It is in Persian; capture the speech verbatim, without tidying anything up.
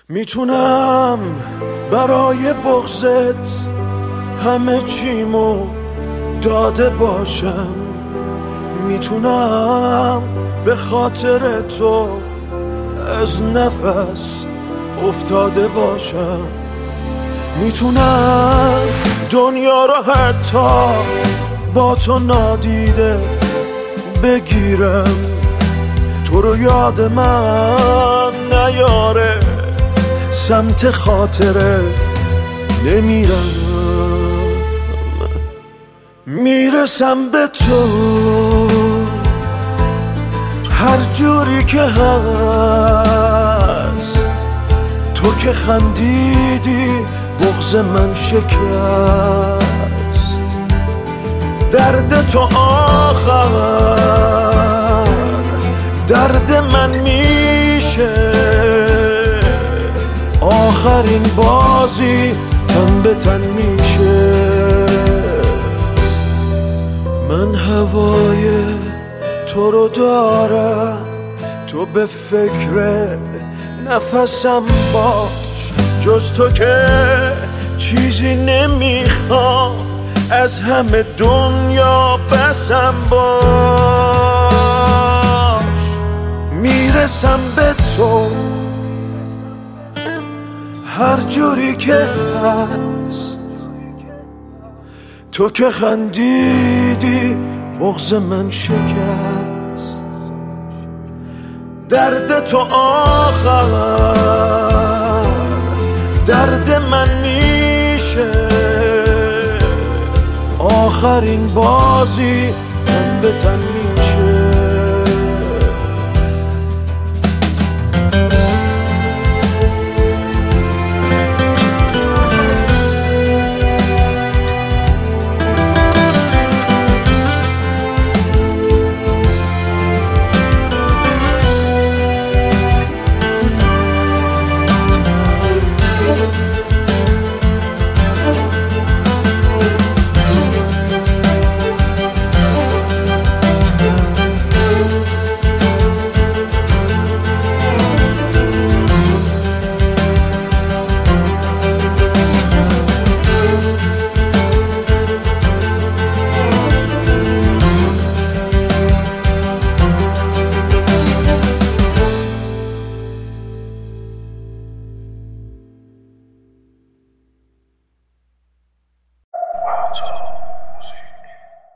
میتونم برای بغضت همه چیمو داده باشم، میتونم به خاطر تو از نفس افتاده باشم، میتونم دنیا رو حتی با تو نادیده بگیرم، تو رو یاد من نیاره سمت خاطره نمیرم، میرسم به تو هر جوری که هست، تو که خندیدی بغض من شکست، درد تو آخر درد من میشه، آخرین بازی تن به تن میشه، من هوای تو رو دارم، تو به فکر نفسم باش، جز تو که چیزی نمیخوام از همه دنیا بسم باش، میرسم به تو هر جوری که هست، تو که خندیدی بغض من شکست، درد تو آخر درد من میشه، آخرین بازی تن به تن میشه.